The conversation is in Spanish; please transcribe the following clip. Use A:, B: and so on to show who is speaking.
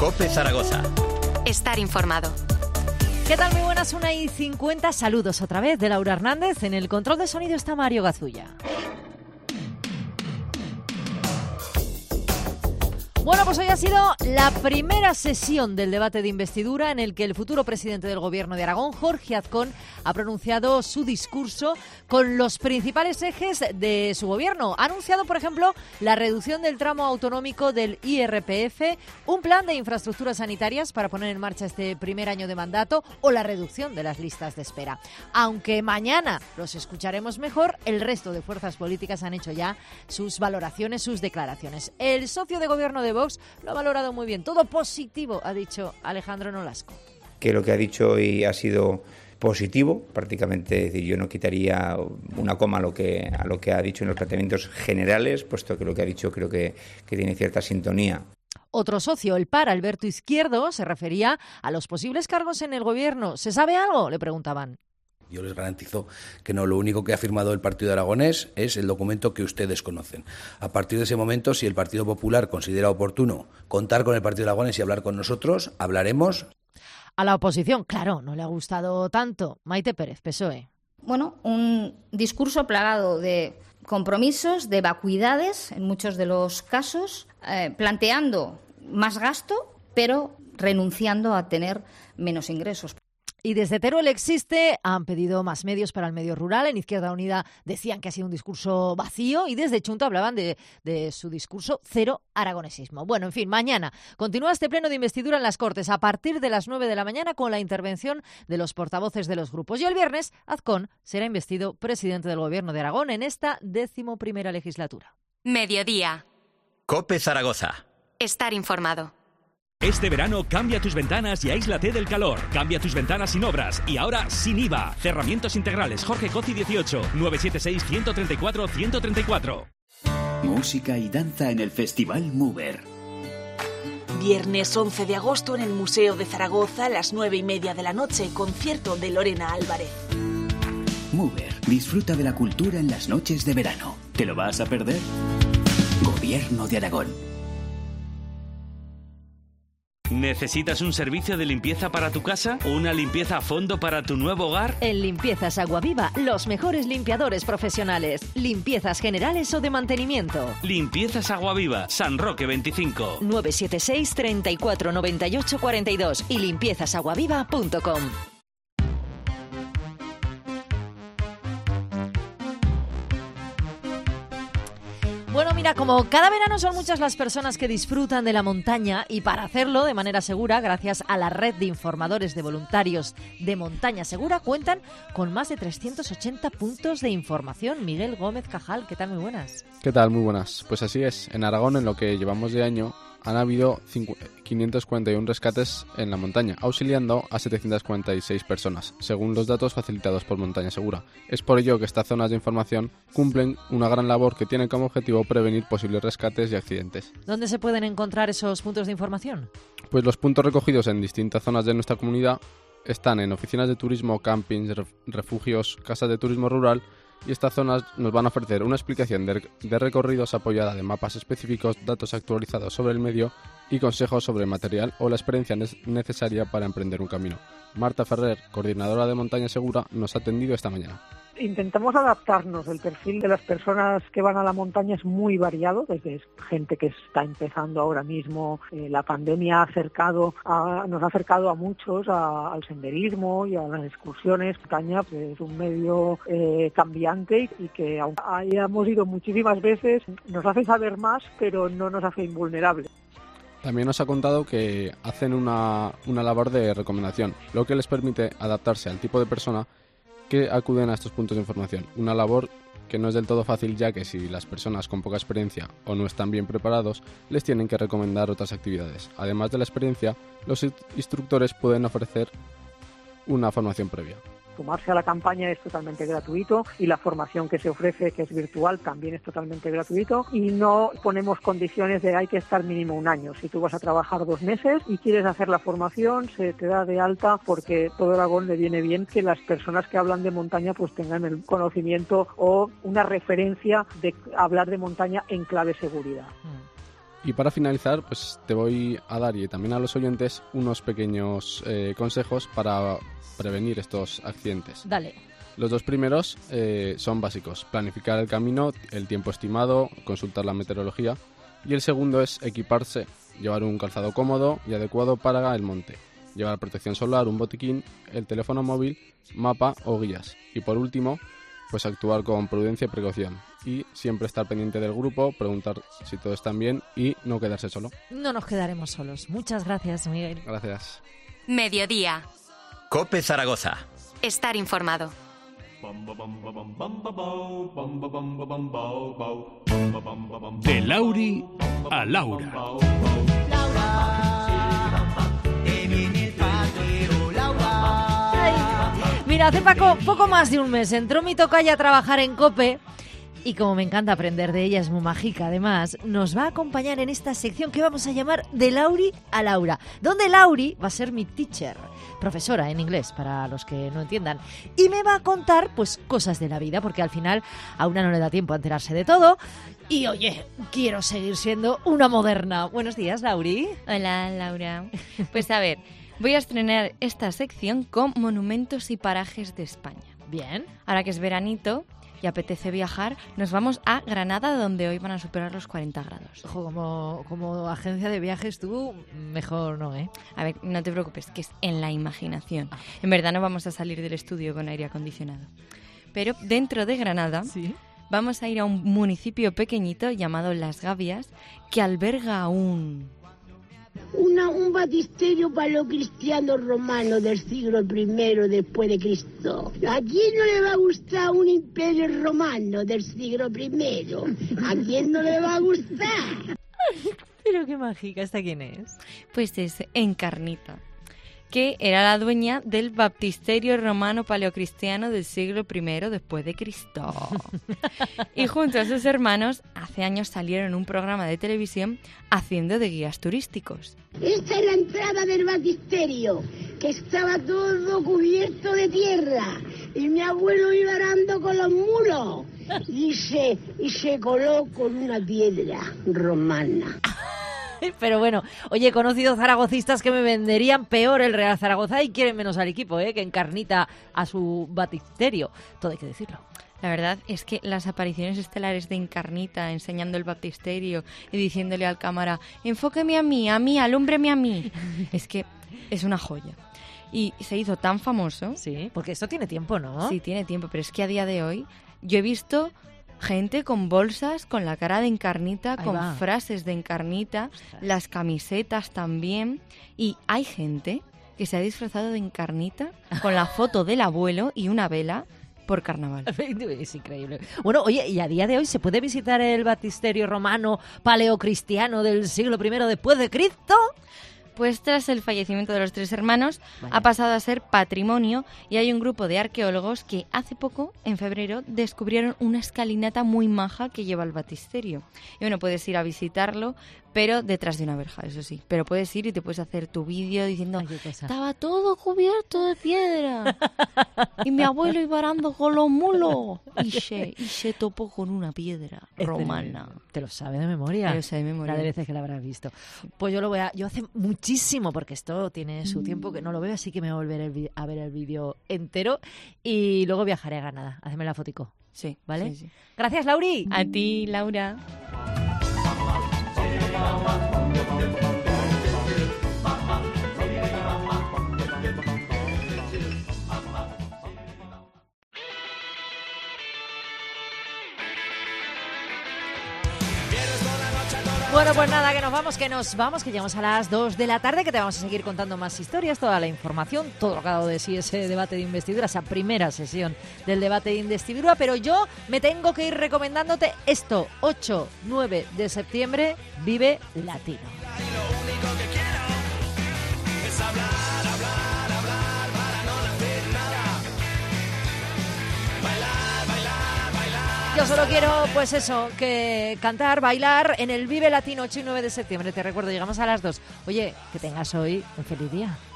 A: COPE Zaragoza.
B: Estar informado.
C: ¿Qué tal? Muy buenas, 1:50. Saludos otra vez de Laura Hernández. En el control de sonido está Mario Gazulla. Bueno, pues hoy ha sido la primera sesión del debate de investidura en el que el futuro presidente del Gobierno de Aragón, Jorge Azcón, ha pronunciado su discurso con los principales ejes de su gobierno. Ha anunciado, por ejemplo, la reducción del tramo autonómico del IRPF, un plan de infraestructuras sanitarias para poner en marcha este primer año de mandato o la reducción de las listas de espera. Aunque mañana los escucharemos mejor, el resto de fuerzas políticas han hecho ya sus valoraciones, sus declaraciones. El socio de gobierno de Vox lo ha valorado muy bien. Todo positivo, ha dicho Alejandro Nolasco.
D: Que lo que ha dicho hoy ha sido positivo, prácticamente, es decir, yo no quitaría una coma a lo que ha dicho en los planteamientos generales, puesto que lo que ha dicho creo que tiene cierta sintonía.
C: Otro socio, el PAR, Alberto Izquierdo, se refería a los posibles cargos en el gobierno. ¿Se sabe algo?, le preguntaban.
E: Yo les garantizo que no, lo único que ha firmado el Partido Aragonés es el documento que ustedes conocen. A partir de ese momento, si el Partido Popular considera oportuno contar con el Partido Aragonés y hablar con nosotros, hablaremos.
C: A la oposición, claro, no le ha gustado tanto. Maite Pérez, PSOE.
F: Bueno, un discurso plagado de compromisos, de vacuidades, en muchos de los casos, planteando más gasto, pero renunciando a tener menos ingresos.
C: Y desde Teruel Existe han pedido más medios para el medio rural. En Izquierda Unida decían que ha sido un discurso vacío y desde Chunta hablaban de su discurso cero aragonesismo. Bueno, en fin, mañana continúa este pleno de investidura en las Cortes a partir de las 9 de la mañana con la intervención de los portavoces de los grupos. Y el viernes, Azcón será investido presidente del Gobierno de Aragón en esta 11ª legislatura.
B: Mediodía.
A: COPE Zaragoza.
B: Estar informado.
G: Este verano cambia tus ventanas y aíslate del calor. Cambia tus ventanas sin obras y ahora sin IVA. Cerramientos integrales Jorge Coci 18 976 134 134.
H: Música y danza en el Festival Mover.
I: Viernes 11 de agosto en el Museo de Zaragoza a las 9:30 de la noche, concierto de Lorena Álvarez.
H: Mover, disfruta de la cultura en las noches de verano. ¿Te lo vas a perder? Gobierno de Aragón.
G: ¿Necesitas un servicio de limpieza para tu casa o una limpieza a fondo para tu nuevo hogar?
C: En Limpiezas Aguaviva, los mejores limpiadores profesionales. Limpiezas generales o de mantenimiento.
G: Limpiezas Aguaviva, San Roque 25.
C: 976 34 98 42 y limpiezasaguaviva.com. Bueno, mira, como cada verano son muchas las personas que disfrutan de la montaña y para hacerlo de manera segura, gracias a la red de informadores de voluntarios de Montaña Segura, cuentan con más de 380 puntos de información. Miguel Gómez Cajal, ¿qué tal? Muy buenas.
J: ¿Qué tal? Muy buenas. Pues así es, en Aragón, en lo que llevamos de año, han habido 541 rescates en la montaña, auxiliando a 746 personas, según los datos facilitados por Montaña Segura. Es por ello que estas zonas de información cumplen una gran labor que tiene como objetivo prevenir posibles rescates y accidentes.
C: ¿Dónde se pueden encontrar esos puntos de información?
J: Pues los puntos recogidos en distintas zonas de nuestra comunidad están en oficinas de turismo, campings, refugios, casas de turismo rural. Y estas zonas nos van a ofrecer una explicación de recorridos apoyada de mapas específicos, datos actualizados sobre el medio y consejos sobre el material o la experiencia necesaria para emprender un camino. Marta Ferrer, coordinadora de Montaña Segura, nos ha atendido esta mañana.
K: Intentamos adaptarnos. El perfil de las personas que van a la montaña es muy variado, desde gente que está empezando ahora mismo. La pandemia nos ha acercado a muchos al senderismo y a las excursiones. Montaña es un medio cambiante y que aunque hayamos ido muchísimas veces, nos hace saber más, pero no nos hace invulnerables.
J: También nos ha contado que hacen una labor de recomendación, lo que les permite adaptarse al tipo de persona que acuden a estos puntos de información. Una labor que no es del todo fácil, ya que si las personas con poca experiencia o no están bien preparados, les tienen que recomendar otras actividades. Además de la experiencia, los instructores pueden ofrecer una formación previa.
K: Sumarse a la campaña es totalmente gratuito y la formación que se ofrece, que es virtual, también es totalmente gratuito y no ponemos condiciones de hay que estar mínimo un año. Si tú vas a trabajar 2 meses y quieres hacer la formación, se te da de alta porque todo Aragón le viene bien que las personas que hablan de montaña pues tengan el conocimiento o una referencia de hablar de montaña en clave seguridad.
J: Y para finalizar, pues te voy a dar, y también a los oyentes, unos pequeños consejos para prevenir estos accidentes.
C: Dale.
J: Los 2 primeros son básicos: planificar el camino, el tiempo estimado, consultar la meteorología. Y el segundo es equiparse, llevar un calzado cómodo y adecuado para el monte, llevar protección solar, un botiquín, el teléfono móvil, mapa o guías. Y por último, pues actuar con prudencia y precaución. Y siempre estar pendiente del grupo, preguntar si todos están bien y no quedarse solo.
C: No nos quedaremos solos. Muchas gracias, Miguel.
J: Gracias.
B: Mediodía.
A: Cope Zaragoza.
B: Estar informado.
G: De Lauri a Laura.
C: Mira, hace poco más de un mes entró mi tocaya a trabajar en COPE y como me encanta aprender de ella, es muy mágica además, nos va a acompañar en esta sección que vamos a llamar De Lauri a Laura, donde Lauri va a ser mi teacher, profesora en inglés para los que no entiendan, y me va a contar pues cosas de la vida, porque al final a una no le da tiempo a enterarse de todo. Y oye, quiero seguir siendo una moderna. Buenos días, Lauri.
L: Hola, Laura. Pues a ver, voy a estrenar esta sección con monumentos y parajes de España.
C: Bien.
L: Ahora que es veranito y apetece viajar, nos vamos a Granada, donde hoy van a superar los 40 grados.
C: Ojo, como agencia de viajes tú, mejor no, ¿eh?
L: A ver, no te preocupes, que es en la imaginación. En verdad no vamos a salir del estudio con aire acondicionado. Pero dentro de Granada...
C: ¿Sí?
L: Vamos a ir a un municipio pequeñito llamado Las Gavias, que alberga un
M: baptisterio paleocristiano romano del siglo I después de Cristo. ¿A quién no le va a gustar un imperio romano del siglo I? ¿A quién no le va a gustar?
C: Pero qué mágica, ¿esta quién es?
L: Pues es Encarnita, que era la dueña del baptisterio romano paleocristiano del siglo I después de Cristo. Y junto a sus hermanos, hace años salieron en un programa de televisión haciendo de guías turísticos.
M: Esta es la entrada del baptisterio, que estaba todo cubierto de tierra, y mi abuelo iba arando con los mulos, y se coló con una piedra romana.
C: Pero bueno, oye, he conocido zaragocistas que me venderían peor el Real Zaragoza y quieren menos al equipo, que Encarnita a su baptisterio. Todo hay que decirlo.
L: La verdad es que las apariciones estelares de Encarnita enseñando el baptisterio y diciéndole al cámara, enfóqueme a mí, alúmbreme a mí, es que es una joya. Y se hizo tan famoso.
C: Sí, porque esto tiene tiempo, ¿no?
L: Sí, tiene tiempo, pero es que a día de hoy yo he visto gente con bolsas con la cara de Encarnita, con frases de Encarnita, las camisetas también. Y hay gente que se ha disfrazado de Encarnita con la foto del abuelo y una vela por carnaval.
C: Es increíble. Bueno, oye, y a día de hoy se puede visitar el baptisterio romano paleocristiano del siglo I después de Cristo.
L: Pues tras el fallecimiento de los 3 hermanos, ha pasado a ser patrimonio y hay un grupo de arqueólogos que hace poco, en febrero, descubrieron una escalinata muy maja que lleva al baptisterio. Y bueno, puedes ir a visitarlo, pero detrás de una verja, eso sí. Pero puedes ir y te puedes hacer tu vídeo diciendo, estaba todo cubierto de piedra y mi abuelo iba arando con los mulos y se topó con una piedra romana.
C: ¿Te lo sabe de memoria?
L: Te lo sabe de memoria.
C: La de veces que la habrás visto. Pues yo hace muchísimo, porque esto tiene su tiempo que no lo veo, así que me voy a volver a ver el vídeo entero y luego viajaré a Granada. Hazme la fotico.
L: Sí,
C: ¿vale?
L: Sí.
C: Gracias, Lauri.
L: A ti, Laura.
C: Bueno, pues nada, que nos vamos, que llegamos a las 2 de la tarde, que te vamos a seguir contando más historias, toda la información, todo lo que ha dado de sí ese debate de investidura, esa primera sesión del debate de investidura, pero yo me tengo que ir recomendándote esto, 8-9 de septiembre, Vive Latino. Yo solo quiero, pues eso, que cantar, bailar en el Vive Latino 8 y 9 de septiembre. Te recuerdo, llegamos a las 2. Oye, que tengas hoy un feliz día.